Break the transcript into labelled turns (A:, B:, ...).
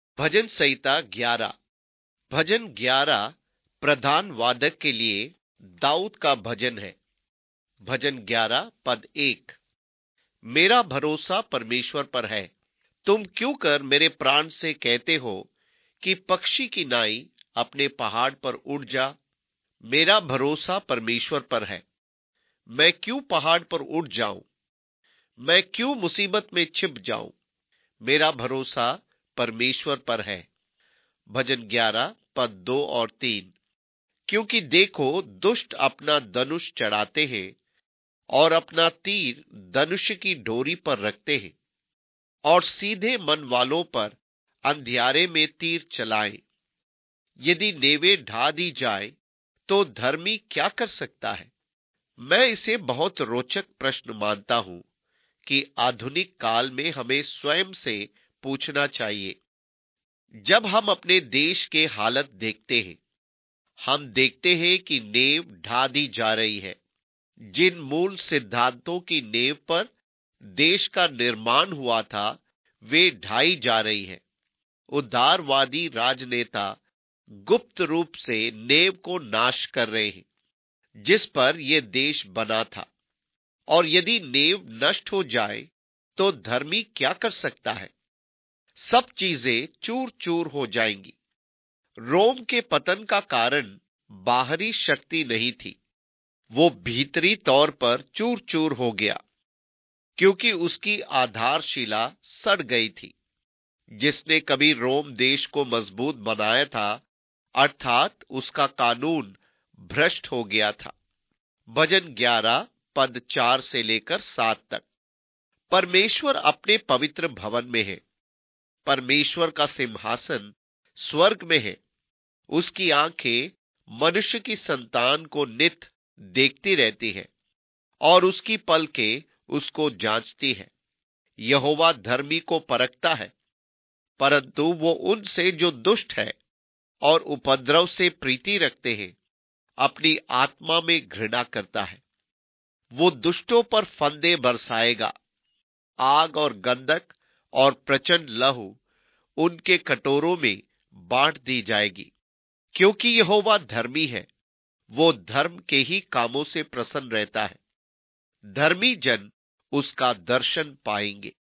A: भजन संहिता 11। भजन 11 प्रधान वादक के लिए दाऊद का भजन है। भजन 11 पद 1। मेरा भरोसा परमेश्वर पर है। तुम क्यों कर मेरे प्राण से कहते हो कि पक्षी की नाई अपने पहाड़ पर उड़ जा। मेरा भरोसा परमेश्वर पर है। मैं क्यों पहाड़ पर उड़ जाऊं, मैं क्यों मुसीबत में छिप जाऊं। मेरा भरोसा परमेश्वर पर है। भजन 11 पद 2 और 3। क्योंकि देखो दुष्ट अपना धनुष चढ़ाते हैं और अपना तीर धनुष की डोरी पर रखते हैं और सीधे मन वालों पर अंधियारे में तीर चलाएं। यदि नेवें ढा दी जाए तो धर्मी क्या कर सकता है। मैं इसे बहुत रोचक प्रश्न मानता हूं कि आधुनिक काल में हमें स्वयं से पूछना चाहिए। जब हम अपने देश के हालत देखते हैं, हम देखते हैं कि नींव ढा दी जा रही है। जिन मूल सिद्धांतों की नींव पर देश का निर्माण हुआ था, वे ढाई जा रही है। उदारवादी राजनेता गुप्त रूप से नींव को नाश कर रहे हैं जिस पर यह देश बना था। और यदि नींव नष्ट हो जाए तो धर्मी क्या कर सकता है। सब चीजें चूर चूर हो जाएंगी। रोम के पतन का कारण बाहरी शक्ति नहीं थी, वो भीतरी तौर पर चूर चूर हो गया क्योंकि उसकी आधारशिला सड़ गई थी। जिसने कभी रोम देश को मजबूत बनाया था, अर्थात उसका कानून भ्रष्ट हो गया था। भजन 11 पद 4 से लेकर 7 तक। परमेश्वर अपने पवित्र भवन में है। परमेश्वर का सिंहासन स्वर्ग में है। उसकी आंखें मनुष्य की संतान को नित देखती रहती है और उसकी पलकें उसको जांचती है। यहोवा धर्मी को परखता है, परंतु वो उनसे जो दुष्ट है और उपद्रव से प्रीति रखते हैं अपनी आत्मा में घृणा करता है। वो दुष्टों पर फंदे बरसाएगा। आग और गंधक और प्रचंड लहू उनके कटोरों में बांट दी जाएगी। क्योंकि यहोवा धर्मी है, वो धर्म के ही कामों से प्रसन्न रहता है। धर्मी जन उसका दर्शन पाएंगे।